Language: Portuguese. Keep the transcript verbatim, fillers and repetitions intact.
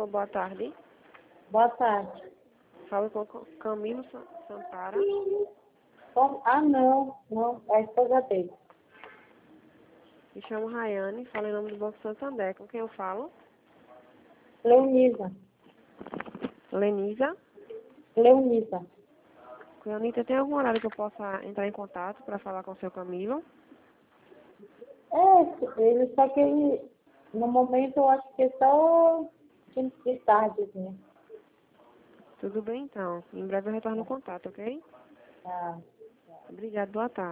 Alô, boa tarde. Boa tarde. Fala com o Camilo Sa- Santara. Como? Ah, não, não, é a esposa dele. Me chamo Rayane, falo em nome do Banco Santander. Com quem eu falo? Leonisa. Lenisa. Leonisa. Leonita, tem algum horário que eu possa entrar em contato para falar com o seu Camilo? É, ele só que ele, no momento eu acho que é só de tarde, né? Tudo bem, então. Em breve eu retorno o contato, ok? Ah. Obrigada, boa tarde.